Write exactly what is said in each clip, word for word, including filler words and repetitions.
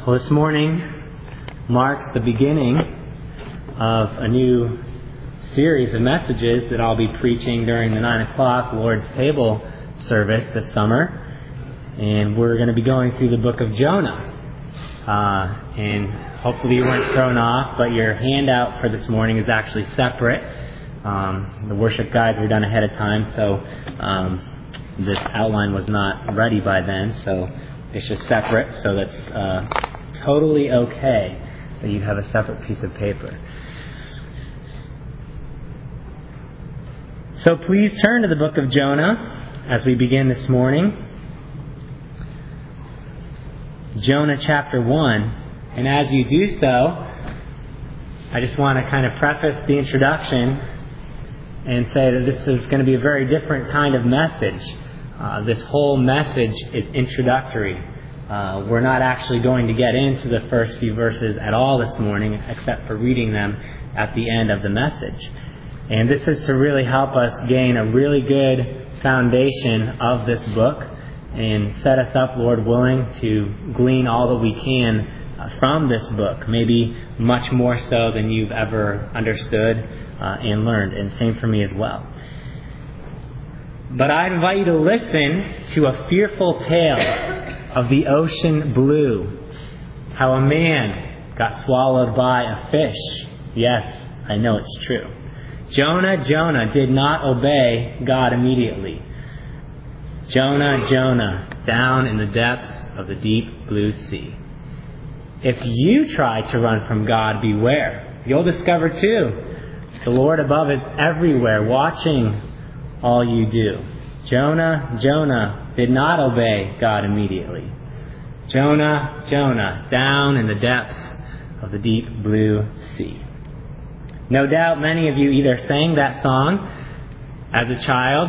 Well, this morning marks the beginning of a new series of messages that I'll be preaching during the nine o'clock Lord's Table service this summer. And we're going to be going through the book of Jonah. Uh, and hopefully you weren't thrown off, but your handout for this morning is actually separate. Um, the worship guides were done ahead of time, so um, this outline was not ready by then, so it's just separate, so that's uh, totally okay that you have a separate piece of paper. So please turn to the book of Jonah as we begin this morning. Jonah chapter one. And as you do so, I just want to kind of preface the introduction and say that this is going to be a very different kind of message. Uh, this whole message is introductory. Uh, we're not actually going to get into the first few verses at all this morning, except for reading them at the end of the message. And this is to really help us gain a really good foundation of this book and set us up, Lord willing, to glean all that we can uh, from this book, maybe much more so than you've ever understood uh, and learned, and same for me as well. But I invite you to listen to a fearful tale of the ocean blue, how a man got swallowed by a fish. Yes, I know it's true. Jonah, Jonah did not obey God immediately. Jonah, Jonah, down in the depths of the deep blue sea. If you try to run from God, beware. You'll discover too, the Lord above is everywhere, watching all you do. Jonah, Jonah did not obey God immediately. Jonah, Jonah, down in the depths of the deep blue sea. No doubt many of you either sang that song as a child,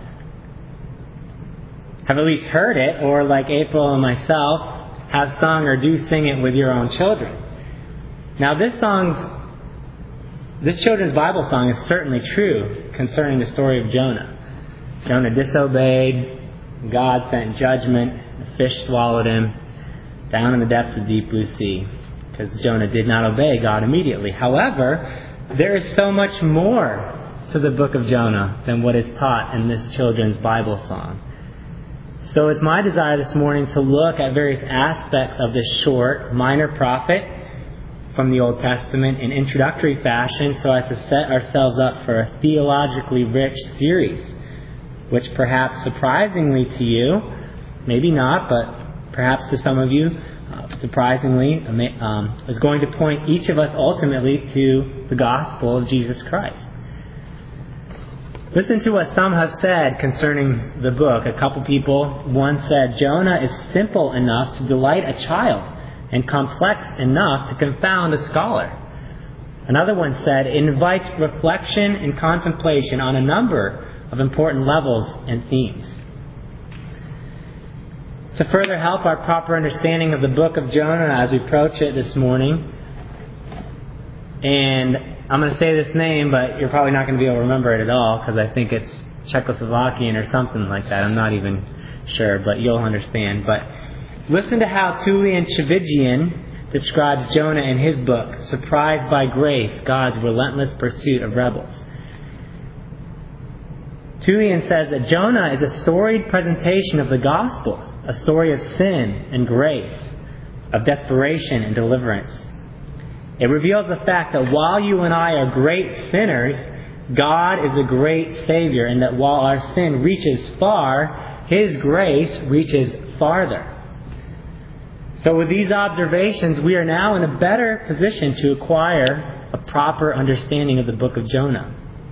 have at least heard it, or like April and myself, have sung or do sing it with your own children. Now this song's, this children's Bible song is certainly true concerning the story of Jonah. Jonah disobeyed, God sent judgment, the fish swallowed him down in the depths of the deep blue sea, because Jonah did not obey God immediately. However, there is so much more to the book of Jonah than what is taught in this children's Bible song. So it's my desire this morning to look at various aspects of this short, minor prophet from the Old Testament in introductory fashion, so as to set ourselves up for a theologically rich series, which perhaps surprisingly to you, maybe not, but perhaps to some of you, uh, surprisingly, um, is going to point each of us ultimately to the gospel of Jesus Christ. Listen to what some have said concerning the book. A couple people, one said, Jonah is simple enough to delight a child and complex enough to confound a scholar. Another one said, it invites reflection and contemplation on a number of important levels and themes. To further help our proper understanding of the book of Jonah as we approach it this morning, and I'm going to say this name, but you're probably not going to be able to remember it at all, because I think it's Czechoslovakian or something like that. I'm not even sure, but you'll understand. But listen to how Tullian Tchividjian describes Jonah in his book, Surprised by Grace, God's Relentless Pursuit of Rebels. Tullian says that Jonah is a storied presentation of the gospel, a story of sin and grace, of desperation and deliverance. It reveals the fact that while you and I are great sinners, God is a great Savior, and that while our sin reaches far, His grace reaches farther. So with these observations, we are now in a better position to acquire a proper understanding of the book of Jonah.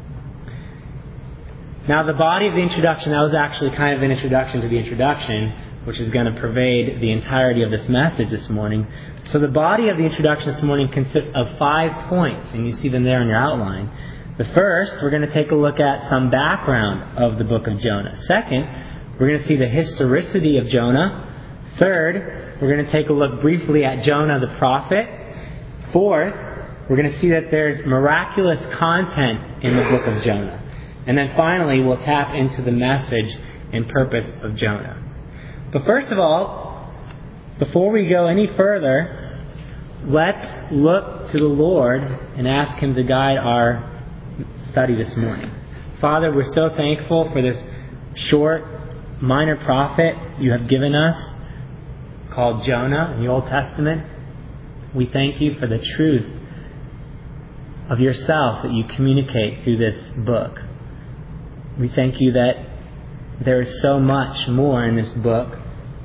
Now, the body of the introduction, that was actually kind of an introduction to the introduction, which is going to pervade the entirety of this message this morning. So the body of the introduction this morning consists of five points, and you see them there in your outline. The first, we're going to take a look at some background of the book of Jonah. Second, we're going to see the historicity of Jonah. Third, we're going to take a look briefly at Jonah the prophet. Fourth, we're going to see that there's miraculous content in the book of Jonah. And then finally, we'll tap into the message and purpose of Jonah. But first of all, before we go any further, let's look to the Lord and ask Him to guide our study this morning. Father, we're so thankful for this short, minor prophet you have given us called Jonah in the Old Testament. We thank you for the truth of yourself that you communicate through this book. We thank you that there is so much more in this book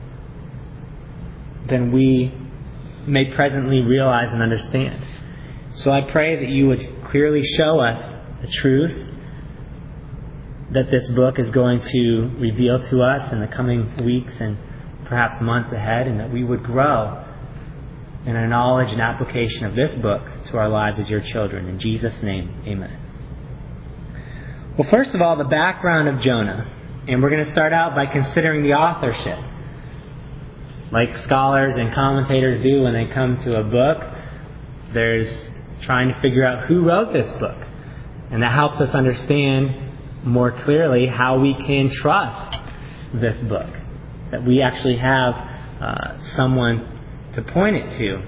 than we may presently realize and understand. So I pray that you would clearly show us the truth that this book is going to reveal to us in the coming weeks and perhaps months ahead, and that we would grow in our knowledge and application of this book to our lives as your children. In Jesus' name, amen. Well, first of all, the background of Jonah. And we're going to start out by considering the authorship. Like scholars and commentators do when they come to a book, there's trying to figure out who wrote this book. And that helps us understand more clearly how we can trust this book. That we actually have uh, someone to point it to.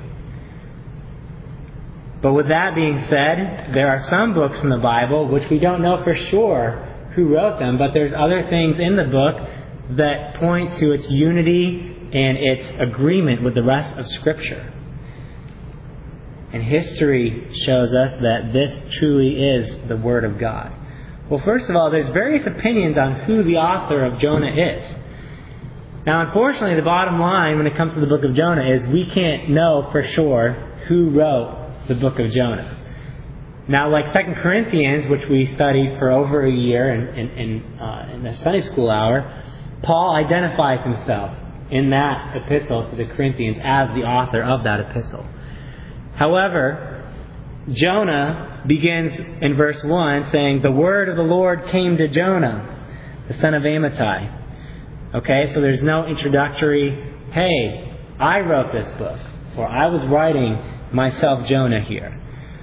But with that being said, there are some books in the Bible which we don't know for sure who wrote them, but there's other things in the book that point to its unity and its agreement with the rest of Scripture. And history shows us that this truly is the Word of God. Well, first of all, there's various opinions on who the author of Jonah is. Now, unfortunately, the bottom line when it comes to the book of Jonah is we can't know for sure who wrote the book of Jonah. Now, like Second Corinthians, which we studied for over a year in, in, in, uh, in the Sunday school hour, Paul identifies himself in that epistle to the Corinthians as the author of that epistle. However, Jonah begins in verse one saying, "The word of the Lord came to Jonah, the son of Amittai." Okay, so there's no introductory, "Hey, I wrote this book," or "I was writing myself Jonah here."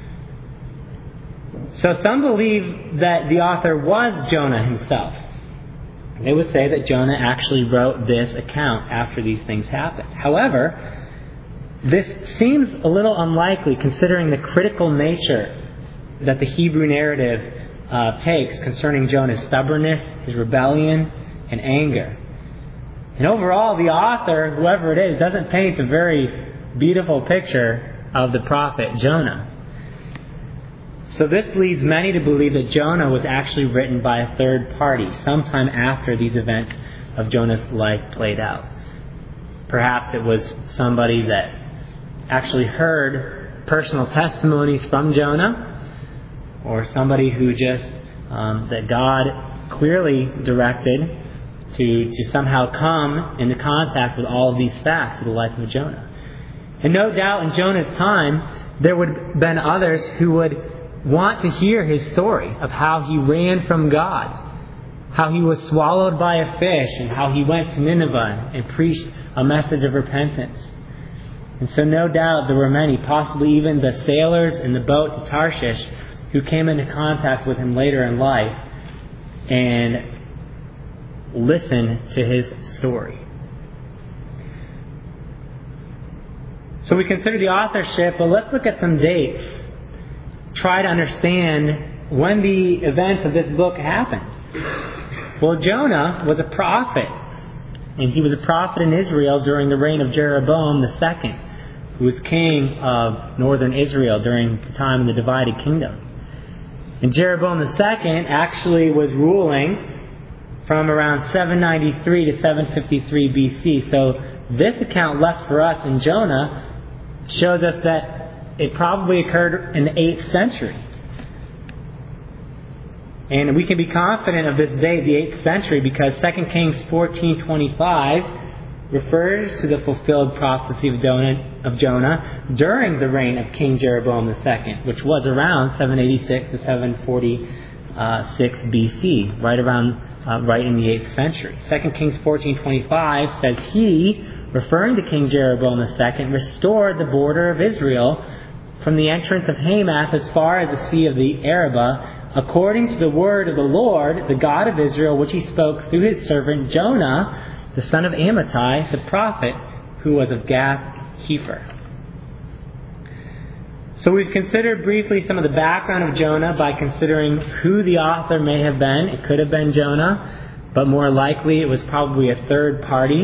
So some believe that the author was Jonah himself. They would say that Jonah actually wrote this account after these things happened. However, this seems a little unlikely considering the critical nature that the Hebrew narrative uh, takes concerning Jonah's stubbornness, his rebellion, and anger. And overall, the author, whoever it is, doesn't paint a very beautiful picture of the prophet Jonah. So this leads many to believe that Jonah was actually written by a third party sometime after these events of Jonah's life played out. Perhaps it was somebody that actually heard personal testimonies from Jonah, or somebody who just, um, that God clearly directed to, to somehow come into contact with all of these facts of the life of Jonah. And no doubt in Jonah's time, there would have been others who would want to hear his story of how he ran from God, how he was swallowed by a fish, and how he went to Nineveh and preached a message of repentance. And so no doubt there were many, possibly even the sailors in the boat to Tarshish, who came into contact with him later in life and listened to his story. So we consider the authorship, but let's look at some dates. Try to understand when the events of this book happened. Well, Jonah was a prophet, and he was a prophet in Israel during the reign of Jeroboam the second, who was king of northern Israel during the time of the divided kingdom. And Jeroboam the second actually was ruling from around seven ninety-three to seven fifty-three B C. So this account left for us in Jonah shows us that it probably occurred in the eighth century. And we can be confident of this date, the eighth century, because Second Kings fourteen twenty-five refers to the fulfilled prophecy of Jonah, of Jonah during the reign of King Jeroboam the second, which was around seven eighty-six to seven forty-six B C, right around, uh, right in the eighth century. Second Kings fourteen twenty-five says, "He," referring to King Jeroboam the second, "restored the border of Israel from the entrance of Hamath as far as the sea of the Arabah, according to the word of the Lord, the God of Israel, which he spoke through his servant Jonah, the son of Amittai, the prophet, who was of Gath Hepher. So we've considered briefly some of the background of Jonah by considering who the author may have been. It could have been Jonah, but more likely it was probably a third party.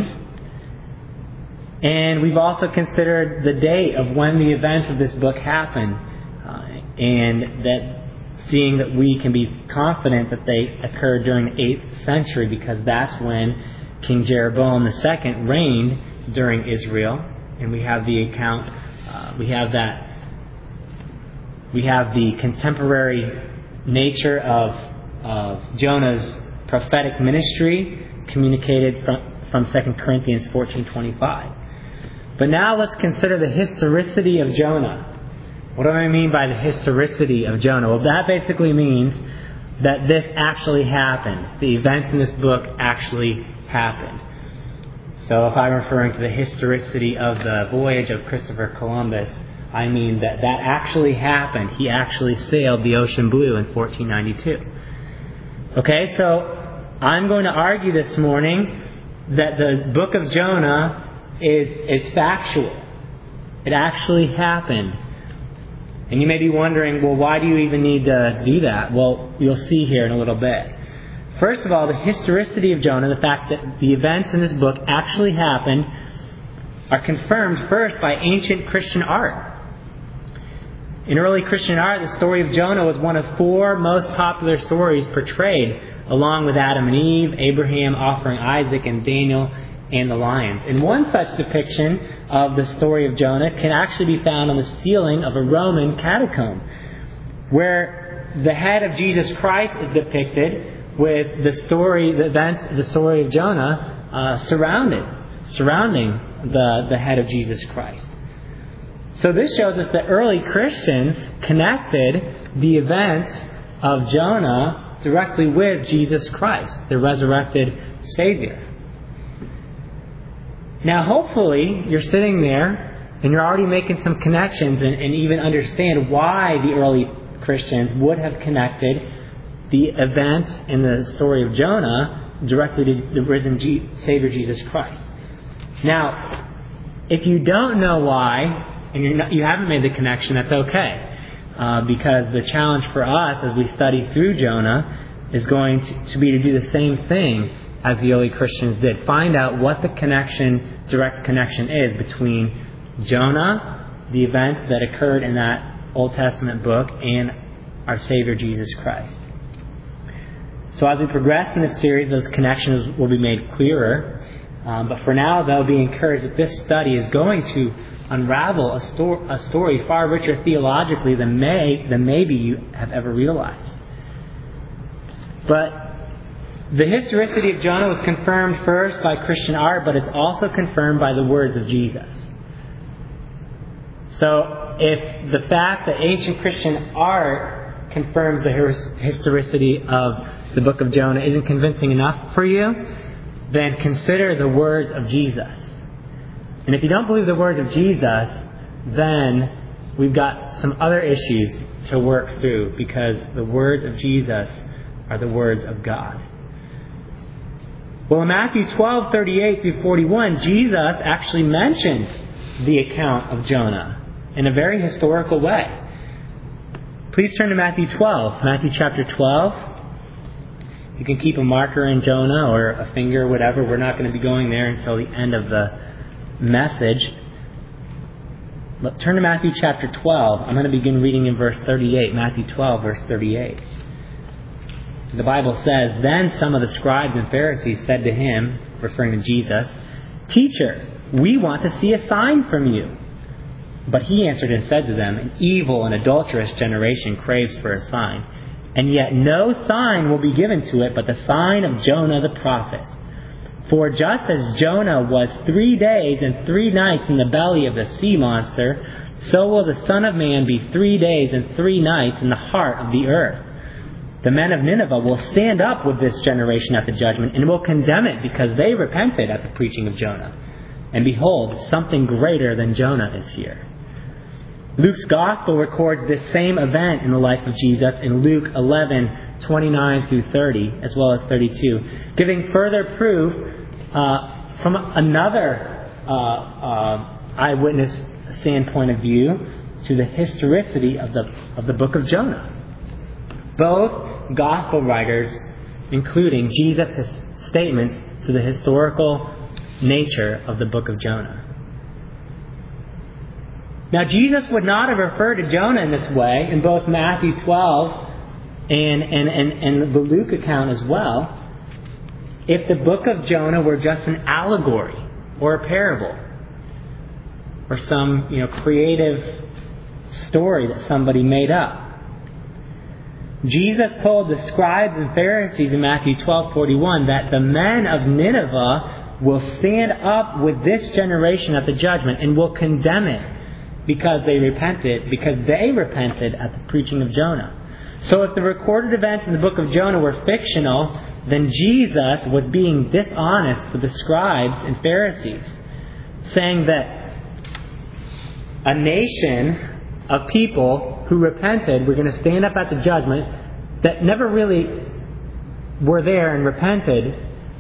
And we've also considered the date of when the events of this book happened, uh, and that seeing that we can be confident that they occurred during the eighth century, because that's when King Jeroboam the Second reigned during Israel. And we have the account, uh, we have that We have the contemporary nature of, of Jonah's prophetic ministry communicated from, from Second Corinthians fourteen twenty-five. But now let's consider the historicity of Jonah. What do I mean by the historicity of Jonah? Well, that basically means that this actually happened. The events in this book actually happened. So if I'm referring to the historicity of the voyage of Christopher Columbus, I mean that that actually happened. He actually sailed the ocean blue in fourteen ninety-two. Okay, so I'm going to argue this morning that the book of Jonah is, is factual. It actually happened. And you may be wondering, well, why do you even need to do that? Well, you'll see here in a little bit. First of all, the historicity of Jonah, the fact that the events in this book actually happened, are confirmed first by ancient Christian art. In early Christian art, the story of Jonah was one of four most popular stories portrayed, along with Adam and Eve, Abraham offering Isaac, and Daniel and the lions. And one such depiction of the story of Jonah can actually be found on the ceiling of a Roman catacomb, where the head of Jesus Christ is depicted with the story, the events, the story of Jonah uh, surrounded, surrounding the, the head of Jesus Christ. So this shows us that early Christians connected the events of Jonah directly with Jesus Christ, the resurrected Savior. Now hopefully you're sitting there and you're already making some connections and, and even understand why the early Christians would have connected the events in the story of Jonah directly to the risen G- Savior Jesus Christ. Now, if you don't know why, and you're not, you haven't made the connection, that's okay. Uh, because the challenge for us as we study through Jonah is going to, to be to do the same thing as the early Christians did. Find out what the connection, direct connection is between Jonah, the events that occurred in that Old Testament book, and our Savior Jesus Christ. So as we progress in this series, those connections will be made clearer. Um, but for now, they'll be encouraged that this study is going to unravel a, sto- a story far richer theologically than may than maybe you have ever realized. But the historicity of Jonah was confirmed first by Christian art, but it's also confirmed by the words of Jesus. So if the fact that ancient Christian art confirms the historicity of the book of Jonah isn't convincing enough for you, then consider the words of Jesus. And if you don't believe the words of Jesus, then we've got some other issues to work through, because the words of Jesus are the words of God. Well, in Matthew twelve, thirty-eight through forty-one, Jesus actually mentions the account of Jonah in a very historical way. Please turn to Matthew twelve. Matthew chapter twelve. You can keep a marker in Jonah or a finger, whatever. We're not going to be going there until the end of the message. But turn to Matthew chapter twelve. I'm going to begin reading in verse thirty-eight. Matthew twelve, verse thirty-eight. The Bible says, "Then some of the scribes and Pharisees said to him," referring to Jesus, "Teacher, we want to see a sign from you." But he answered and said to them, "An evil and adulterous generation craves for a sign, and yet no sign will be given to it but the sign of Jonah the prophet. For just as Jonah was three days and three nights in the belly of the sea monster, so will the Son of Man be three days and three nights in the heart of the earth. The men of Nineveh will stand up with this generation at the judgment and will condemn it, because they repented at the preaching of Jonah. And behold, something greater than Jonah is here." Luke's Gospel records this same event in the life of Jesus in Luke eleven, twenty-nine through thirty, as well as thirty-two, giving further proof uh, from another uh, uh, eyewitness standpoint of view to the historicity of the of the book of Jonah. Both gospel writers, including Jesus' statements to the historical nature of the book of Jonah. Now, Jesus would not have referred to Jonah in this way in both Matthew twelve and, and, and, and the Luke account as well, if the book of Jonah were just an allegory or a parable or some, you know, creative story that somebody made up. Jesus told the scribes and Pharisees in Matthew twelve forty-one that the men of Nineveh will stand up with this generation at the judgment and will condemn it because they repented, because they repented at the preaching of Jonah. So if the recorded events in the book of Jonah were fictional, then Jesus was being dishonest with the scribes and Pharisees, saying that a nation of people who repented were going to stand up at the judgment that never really were there and repented.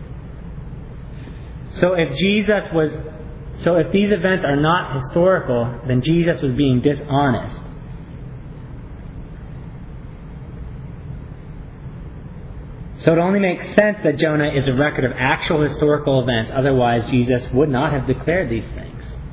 So if Jesus was, so if these events are not historical, then Jesus was being dishonest. So it only makes sense that Jonah is a record of actual historical events. Otherwise, Jesus would not have declared these things.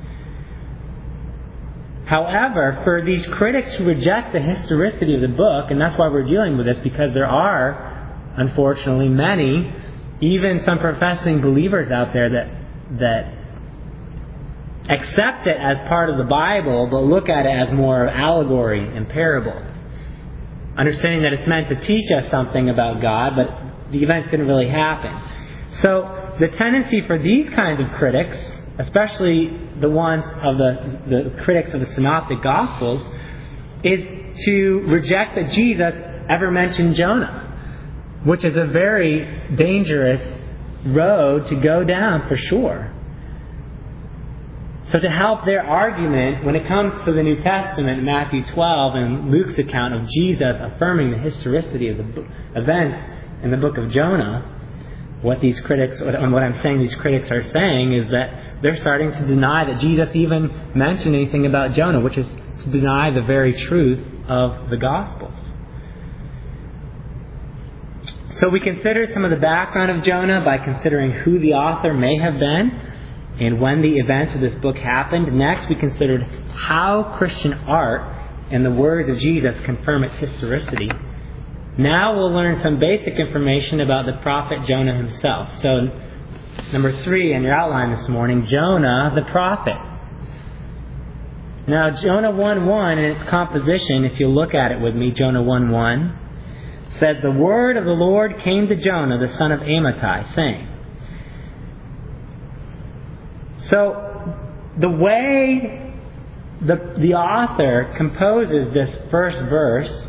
However, for these critics who reject the historicity of the book, and that's why we're dealing with this, because there are, unfortunately, many, even some professing believers out there that that accept it as part of the Bible, but look at it as more of allegory and parable. Understanding that it's meant to teach us something about God, but the events didn't really happen. So the tendency for these kinds of critics, especially the ones of the, the critics of the Synoptic Gospels, is to reject that Jesus ever mentioned Jonah, which is a very dangerous road to go down for sure. So to help their argument, when it comes to the New Testament, Matthew twelve and Luke's account of Jesus affirming the historicity of the events in the book of Jonah, what these critics, and what I'm saying these critics are saying is that they're starting to deny that Jesus even mentioned anything about Jonah, which is to deny the very truth of the Gospels. So we consider some of the background of Jonah by considering who the author may have been and when the events of this book happened. Next, we considered how Christian art and the words of Jesus confirm its historicity. Now we'll learn some basic information about the prophet Jonah himself. So, number three in your outline this morning, Jonah the prophet. Now, Jonah one one in its composition, if you look at it with me, Jonah one one, says, "The word of the Lord came to Jonah, the son of Amittai, saying." So, the way the, the author composes this first verse,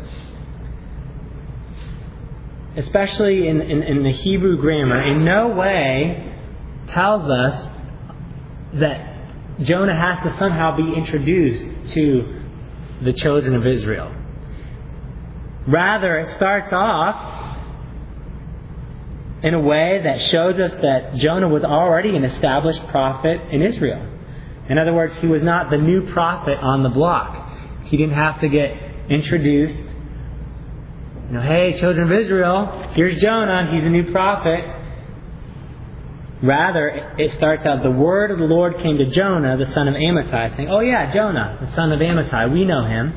especially in, in, in the Hebrew grammar, in no way tells us that Jonah has to somehow be introduced to the children of Israel. Rather, it starts off in a way that shows us that Jonah was already an established prophet in Israel. In other words, he was not the new prophet on the block. He didn't have to get introduced. You know, hey, children of Israel, here's Jonah, he's a new prophet. Rather, it starts out, the word of the Lord came to Jonah, the son of Amittai, saying, oh yeah, Jonah, the son of Amittai, we know him.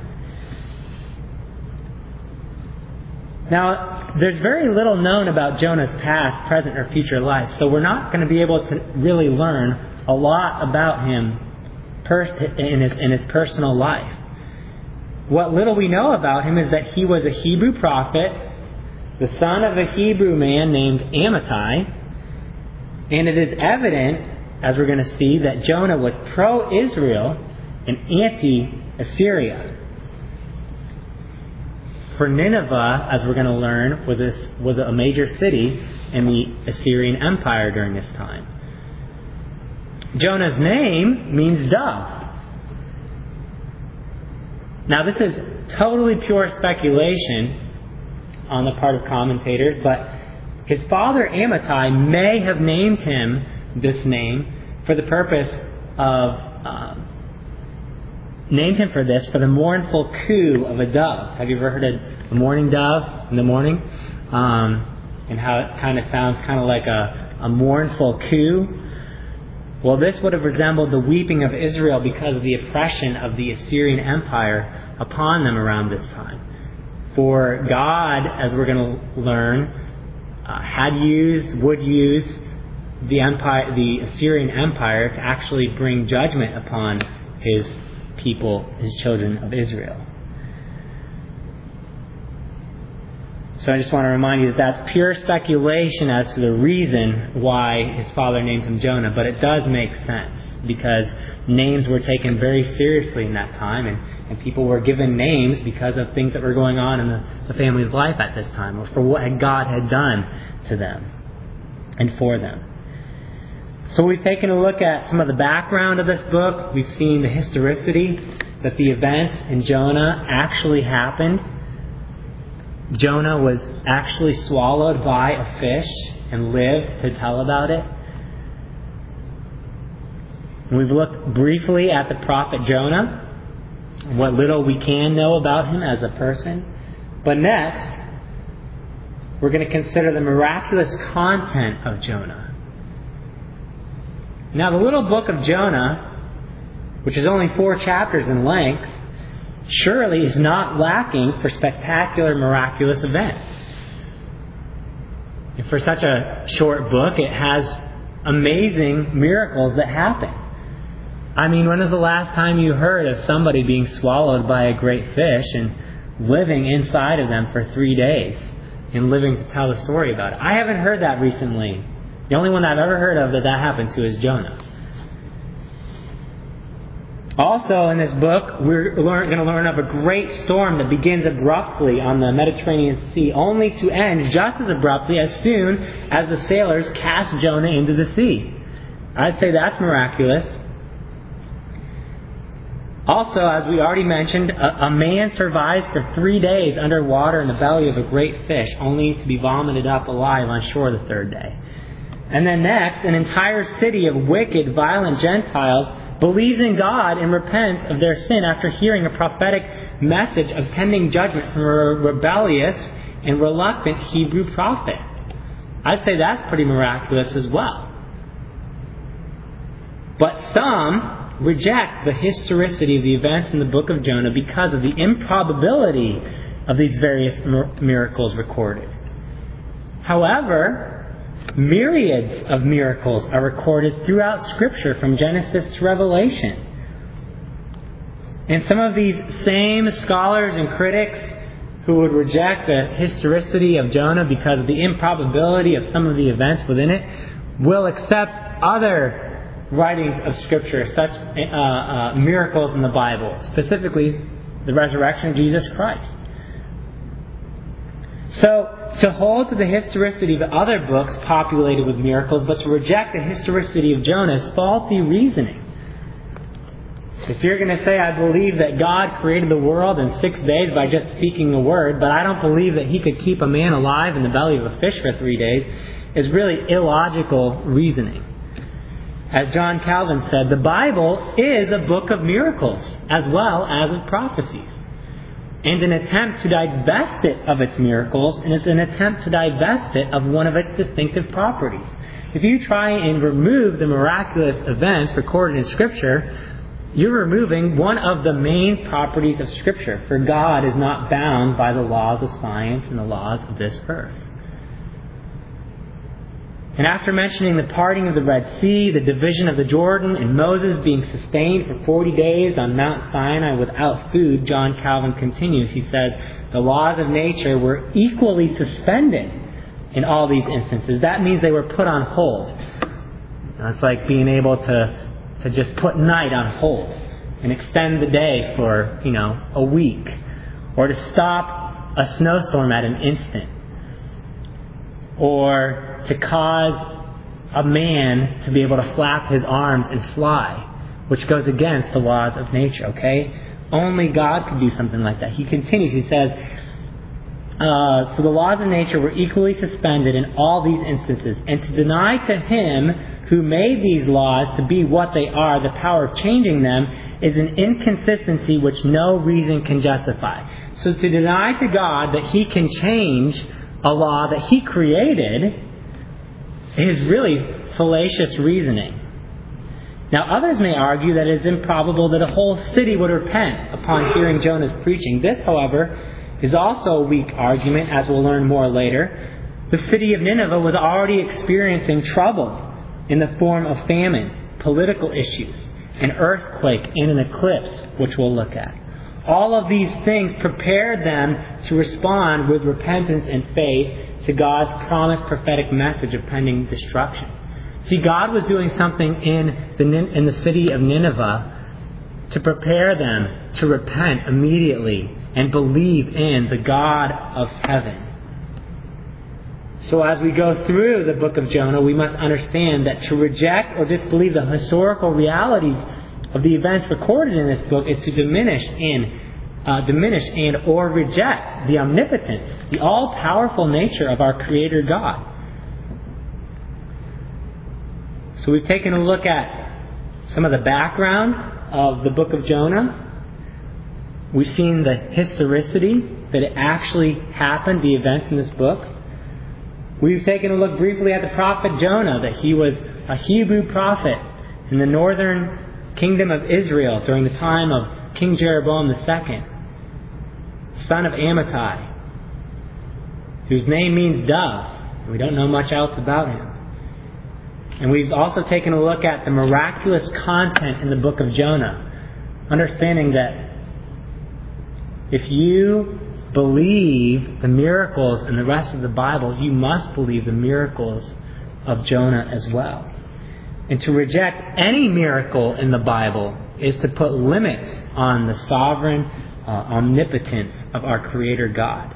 Now, there's very little known about Jonah's past, present, or future life, so we're not going to be able to really learn a lot about him in his, in his personal life. What little we know about him is that he was a Hebrew prophet, the son of a Hebrew man named Amittai, and it is evident, as we're going to see, that Jonah was pro-Israel and anti-Assyria. For Nineveh, as we're going to learn, was a, was a major city in the Assyrian Empire during this time. Jonah's name means dove. Now, this is totally pure speculation on the part of commentators, but his father Amittai may have named him this name for the purpose of uh, named him for this, for the mournful coo of a dove. Have you ever heard of a mourning dove in the morning? Um, and how it kind of sounds kind of like a, a mournful coo. Well, this would have resembled the weeping of Israel because of the oppression of the Assyrian Empire upon them around this time. For God, as we're going to learn, uh, had used, would use the empire, the Assyrian Empire to actually bring judgment upon His people, His children of Israel. So I just want to remind you that that's pure speculation as to the reason why his father named him Jonah, but it does make sense because names were taken very seriously in that time, and, and people were given names because of things that were going on in the, the family's life at this time, or for what God had done to them and for them. So we've taken a look at some of the background of this book. We've seen the historicity, that the events in Jonah actually happened. Jonah was actually swallowed by a fish and lived to tell about it. We've looked briefly at the prophet Jonah, what little we can know about him as a person. But next, we're going to consider the miraculous content of Jonah. Now, the little book of Jonah, which is only four chapters in length, surely is not lacking for spectacular, miraculous events. And for such a short book, it has amazing miracles that happen. I mean, when was the last time you heard of somebody being swallowed by a great fish and living inside of them for three days and living to tell the story about it? I haven't heard that recently. The only one I've ever heard of that that happened to is Jonah. Also, in this book, we're going to learn of a great storm that begins abruptly on the Mediterranean Sea, only to end just as abruptly as soon as the sailors cast Jonah into the sea. I'd say that's miraculous. Also, as we already mentioned, a, a man survives for three days underwater in the belly of a great fish, only to be vomited up alive on shore the third day. And then next, an entire city of wicked, violent Gentiles believes in God and repents of their sin after hearing a prophetic message of pending judgment from a rebellious and reluctant Hebrew prophet. I'd say that's pretty miraculous as well. But some reject the historicity of the events in the book of Jonah because of the improbability of these various miracles recorded. However, myriads of miracles are recorded throughout Scripture from Genesis to Revelation. And some of these same scholars and critics who would reject the historicity of Jonah because of the improbability of some of the events within it will accept other writings of Scripture, such uh, uh, miracles in the Bible, specifically the resurrection of Jesus Christ. So, to hold to the historicity of other books populated with miracles, but to reject the historicity of Jonah is faulty reasoning. If you're going to say, I believe that God created the world in six days by just speaking a word, but I don't believe that He could keep a man alive in the belly of a fish for three days, is really illogical reasoning. As John Calvin said, the Bible is a book of miracles as well as of prophecies. And an attempt to divest it of its miracles and is an attempt to divest it of one of its distinctive properties. If you try and remove the miraculous events recorded in Scripture, you're removing one of the main properties of Scripture. For God is not bound by the laws of science and the laws of this earth. And after mentioning the parting of the Red Sea, the division of the Jordan, and Moses being sustained for forty days on Mount Sinai without food, John Calvin continues. He says, the laws of nature were equally suspended in all these instances. That means they were put on hold. It's like being able to, to just put night on hold and extend the day for, you know, a week. Or to stop a snowstorm at an instant. Or to cause a man to be able to flap his arms and fly, which goes against the laws of nature, okay? Only God could do something like that. He continues, he says, uh, so the laws of nature were equally suspended in all these instances, and to deny to Him who made these laws to be what they are, the power of changing them, is an inconsistency which no reason can justify. So to deny to God that He can change a law that He created is really fallacious reasoning. Now others may argue that it is improbable that a whole city would repent upon hearing Jonah's preaching. This, however, is also a weak argument, as we'll learn more later. The city of Nineveh was already experiencing trouble in the form of famine, political issues, an earthquake, and an eclipse, which we'll look at. All of these things prepared them to respond with repentance and faith to God's promised prophetic message of pending destruction. See, God was doing something in the, in the city of Nineveh to prepare them to repent immediately and believe in the God of heaven. So as we go through the book of Jonah, we must understand that to reject or disbelieve the historical realities of the events recorded in this book is to diminish and uh, diminish and or reject the omnipotence, the all-powerful nature of our Creator God. So we've taken a look at some of the background of the book of Jonah. We've seen the historicity that it actually happened, the events in this book. We've taken a look briefly at the prophet Jonah, that he was a Hebrew prophet in the northern kingdom of Israel during the time of King Jeroboam the Second, son of Amittai, whose name means dove. We don't know much else about him. And we've also taken a look at the miraculous content in the book of Jonah, understanding that if you believe the miracles in the rest of the Bible, you must believe the miracles of Jonah as well. And to reject any miracle in the Bible is to put limits on the sovereign uh, omnipotence of our Creator God.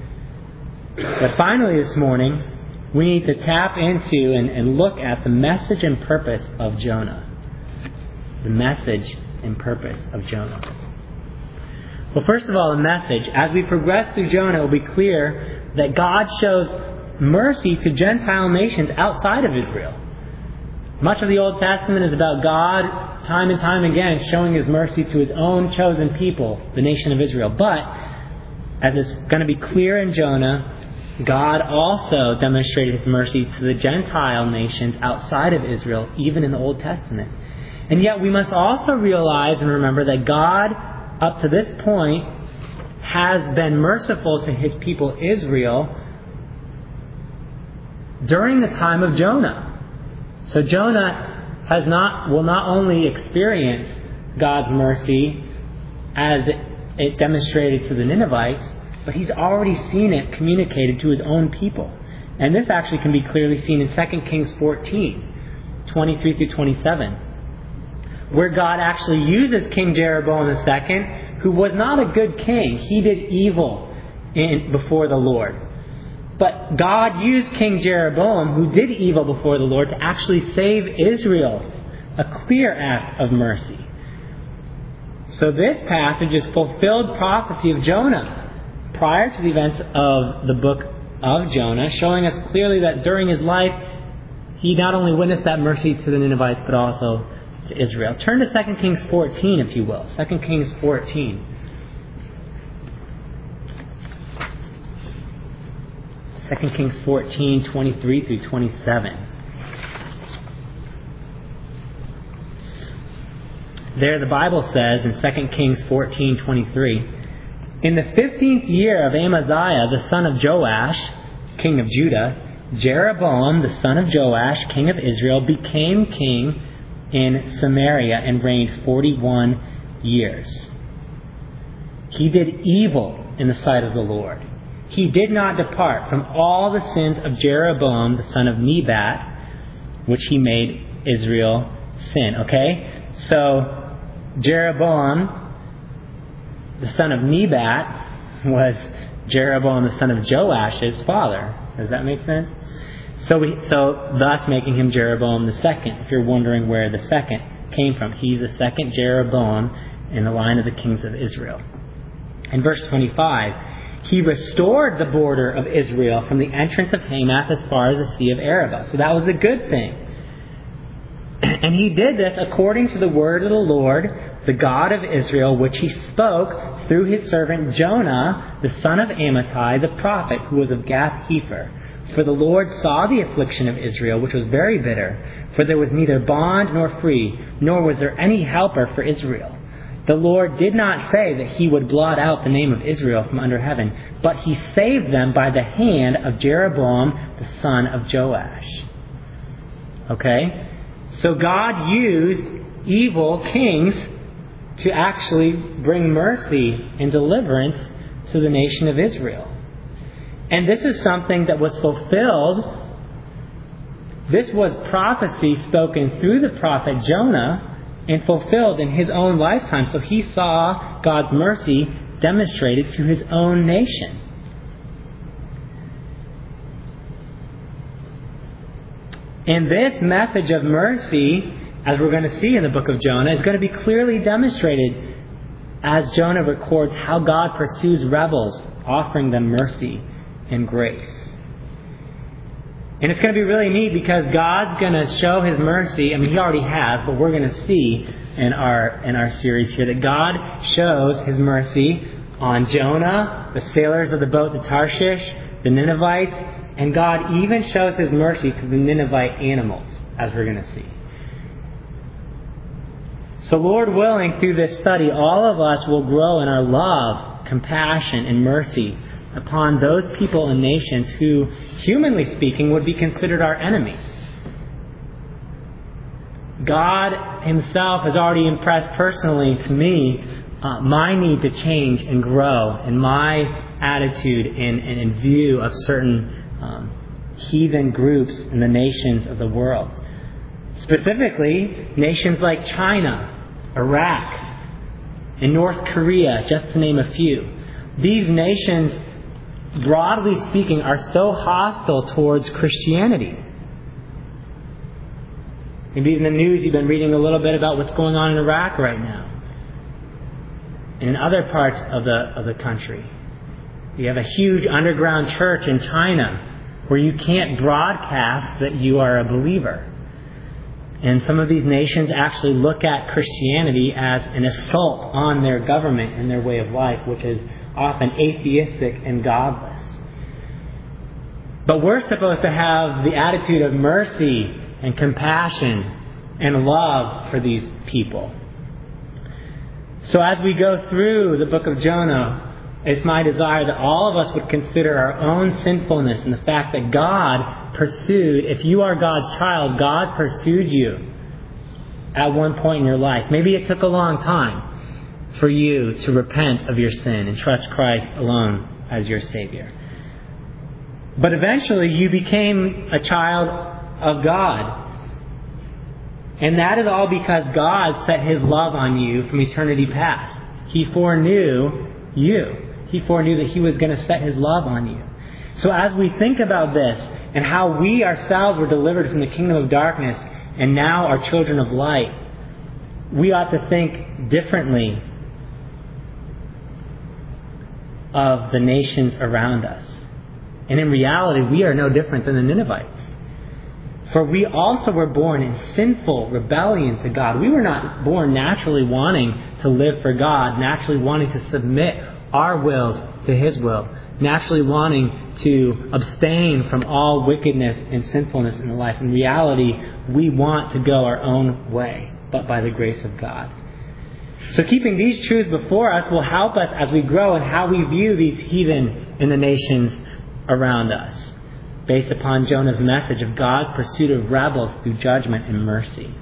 But finally this morning, we need to tap into and, and look at the message and purpose of Jonah. The message and purpose of Jonah. Well, first of all, the message. As we progress through Jonah, it will be clear that God shows mercy to Gentile nations outside of Israel. Much of the Old Testament is about God, time and time again, showing His mercy to His own chosen people, the nation of Israel. But, as is going to be clear in Jonah, God also demonstrated His mercy to the Gentile nations outside of Israel, even in the Old Testament. And yet we must also realize and remember that God, up to this point, has been merciful to His people Israel during the time of Jonah. So Jonah has not will not only experience God's mercy as it, it demonstrated to the Ninevites, but he's already seen it communicated to his own people. And this actually can be clearly seen in Second Kings fourteen, twenty-three through twenty-seven, where God actually uses King Jeroboam the Second, who was not a good king. He did evil in, before the Lord. But God used King Jeroboam, who did evil before the Lord, to actually save Israel. A clear act of mercy. So this passage is fulfilled prophecy of Jonah prior to the events of the book of Jonah, showing us clearly that during his life, he not only witnessed that mercy to the Ninevites, but also to Israel. Turn to Second Kings fourteen, if you will. Second Kings fourteen. Second Kings fourteen, twenty-three through twenty-seven. There the Bible says in Second Kings fourteen, twenty-three, in the fifteenth year of Amaziah, the son of Joash, king of Judah, Jeroboam, the son of Joash, king of Israel, became king in Samaria and reigned forty-one years. He did evil in the sight of the Lord. He did not depart from all the sins of Jeroboam, the son of Nebat, which he made Israel sin. Okay? So, Jeroboam, the son of Nebat, was Jeroboam, the son of Joash's father. Does that make sense? So, we, so thus making him Jeroboam the second, if you're wondering where the second came from. He's the second Jeroboam in the line of the kings of Israel. In verse twenty-five, he restored the border of Israel from the entrance of Hamath as far as the Sea of Arabah. So that was a good thing. And he did this according to the word of the Lord, the God of Israel, which he spoke through his servant Jonah, the son of Amittai, the prophet, who was of Gath-hepher. For the Lord saw the affliction of Israel, which was very bitter, for there was neither bond nor free, nor was there any helper for Israel. The Lord did not say that he would blot out the name of Israel from under heaven, but he saved them by the hand of Jeroboam, the son of Joash. Okay? So God used evil kings to actually bring mercy and deliverance to the nation of Israel. And this is something that was fulfilled. This was prophecy spoken through the prophet Jonah and fulfilled in his own lifetime. So he saw God's mercy demonstrated to his own nation. And this message of mercy, as we're going to see in the book of Jonah, is going to be clearly demonstrated as Jonah records how God pursues rebels, offering them mercy and grace. And it's going to be really neat because God's going to show his mercy. I mean, he already has, but we're going to see in our in our series here that God shows his mercy on Jonah, the sailors of the boat to Tarshish, the Ninevites, and God even shows his mercy to the Ninevite animals, as we're going to see. So Lord willing, through this study, all of us will grow in our love, compassion, and mercy upon those people and nations who, humanly speaking, would be considered our enemies. God himself has already impressed personally to me uh, my need to change and grow in my attitude and, and in view of certain um, heathen groups in the nations of the world. Specifically, nations like China, Iraq, and North Korea, just to name a few. These nations, broadly speaking, are so hostile towards Christianity. Maybe in the news you've been reading a little bit about what's going on in Iraq right now. And in other parts of the of the country. You have a huge underground church in China where you can't broadcast that you are a believer. And some of these nations actually look at Christianity as an assault on their government and their way of life, which is often atheistic and godless. But we're supposed to have the attitude of mercy and compassion and love for these people. So as we go through the book of Jonah, it's my desire that all of us would consider our own sinfulness and the fact that God pursued, if you are God's child, God pursued you at one point in your life. Maybe it took a long time for you to repent of your sin and trust Christ alone as your Savior. But eventually you became a child of God. And that is all because God set his love on you from eternity past. He foreknew you. He foreknew that he was going to set his love on you. So as we think about this and how we ourselves were delivered from the kingdom of darkness and now are children of light, we ought to think differently of the nations around us. And in reality, we are no different than the Ninevites. For we also were born in sinful rebellion to God. We were not born naturally wanting to live for God, naturally wanting to submit our wills to his will, naturally wanting to abstain from all wickedness and sinfulness in life. In reality, we want to go our own way, but by the grace of God. So keeping these truths before us will help us as we grow in how we view these heathen in the nations around us, based upon Jonah's message of God's pursuit of rebels through judgment and mercy.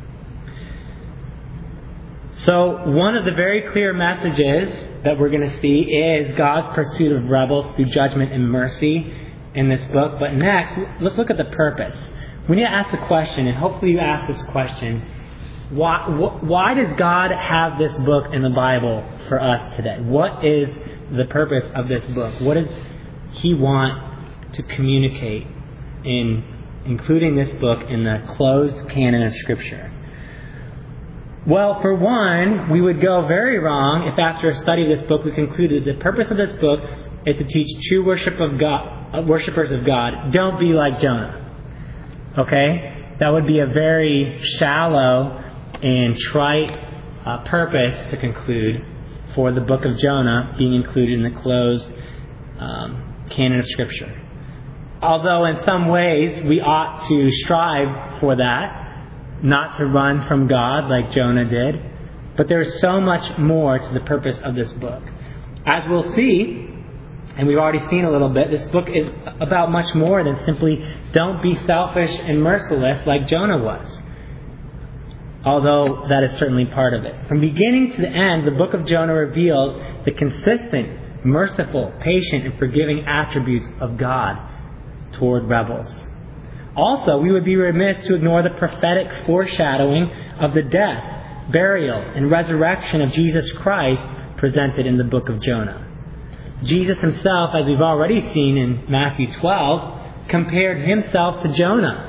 So one of the very clear messages that we're going to see is God's pursuit of rebels through judgment and mercy in this book. But next, let's look at the purpose. We need to ask the question, and hopefully you ask this question, why, why does God have this book in the Bible for us today? What is the purpose of this book? What does he want to communicate in including this book in the closed canon of Scripture? Well, for one, we would go very wrong if after a study of this book we concluded the purpose of this book is to teach true worship of God, uh, worshipers of God, don't be like Jonah. Okay? that would be a very shallow and trite uh, purpose to conclude for the book of Jonah being included in the closed um, canon of Scripture. Although in some ways we ought to strive for that, not to run from God like Jonah did, but there is so much more to the purpose of this book. As we'll see, and we've already seen a little bit, this book is about much more than simply don't be selfish and merciless like Jonah was. Although that is certainly part of it. From beginning to the end, the book of Jonah reveals the consistent, merciful, patient, and forgiving attributes of God toward rebels. Also, we would be remiss to ignore the prophetic foreshadowing of the death, burial, and resurrection of Jesus Christ presented in the book of Jonah. Jesus himself, as we've already seen in Matthew twelve, compared himself to Jonah.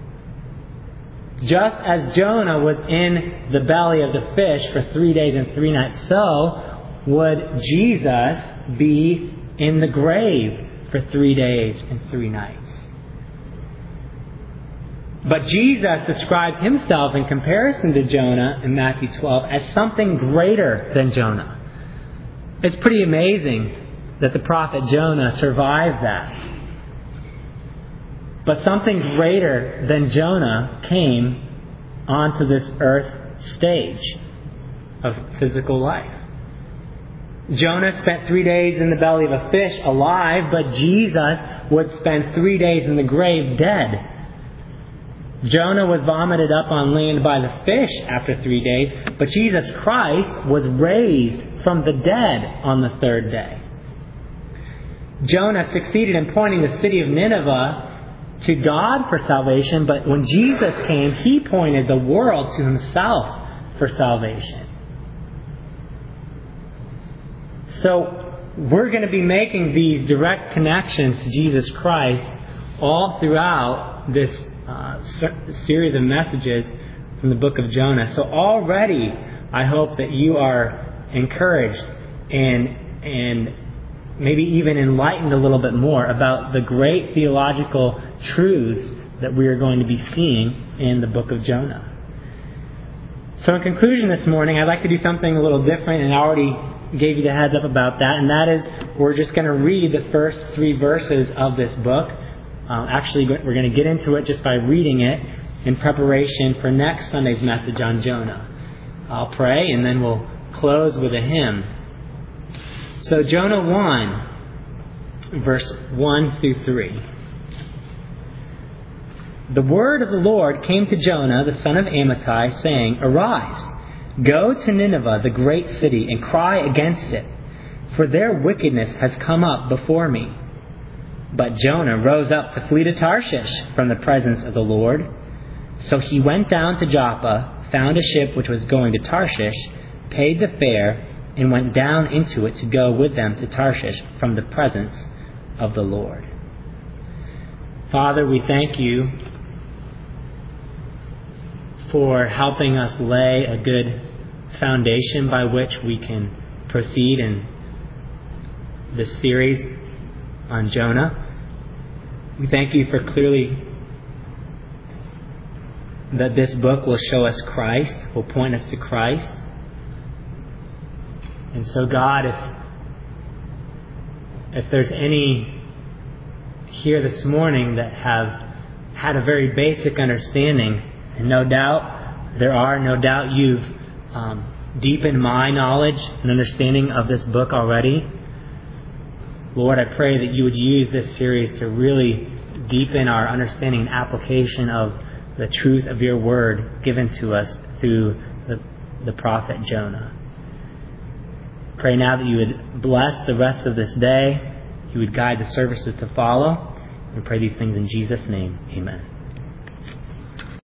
Just as Jonah was in the belly of the fish for three days and three nights, so would Jesus be in the grave for three days and three nights. But Jesus describes himself in comparison to Jonah in Matthew twelve as something greater than Jonah. It's pretty amazing that the prophet Jonah survived that. But something greater than Jonah came onto this earth stage of physical life. Jonah spent three days in the belly of a fish alive, but Jesus would spend three days in the grave dead. Jonah was vomited up on land by the fish after three days, but Jesus Christ was raised from the dead on the third day. Jonah succeeded in pointing the city of Nineveh to God for salvation, but when Jesus came, he pointed the world to himself for salvation. So we're going to be making these direct connections to Jesus Christ all throughout this uh, series of messages from the book of Jonah. So already I hope that you are encouraged and and maybe even enlightened a little bit more about the great theological truths that we are going to be seeing in the book of Jonah. So in conclusion this morning, I'd like to do something a little different, and I already gave you the heads up about that, and that is we're just going to read the first three verses of this book. Um, actually, we're going to get into it just by reading it in preparation for next Sunday's message on Jonah. I'll pray, and then we'll close with a hymn. So Jonah one, verse one through three. The word of the Lord came to Jonah, the son of Amittai, saying, Arise, go to Nineveh, the great city, and cry against it, for their wickedness has come up before me. But Jonah rose up to flee to Tarshish from the presence of the Lord. So he went down to Joppa, found a ship which was going to Tarshish, paid the fare, and went down into it to go with them to Tarshish from the presence of the Lord. Father, we thank you for helping us lay a good foundation by which we can proceed in this series on Jonah. We thank you for clearly that this book will show us Christ, will point us to Christ. And so, God, if if there's any here this morning that have had a very basic understanding, and no doubt there are, no doubt you've um, deepened my knowledge and understanding of this book already, Lord, I pray that you would use this series to really deepen our understanding and application of the truth of your word given to us through the, the prophet Jonah. Pray now that you would bless the rest of this day. You would guide the services to follow. We pray these things in Jesus' name. Amen.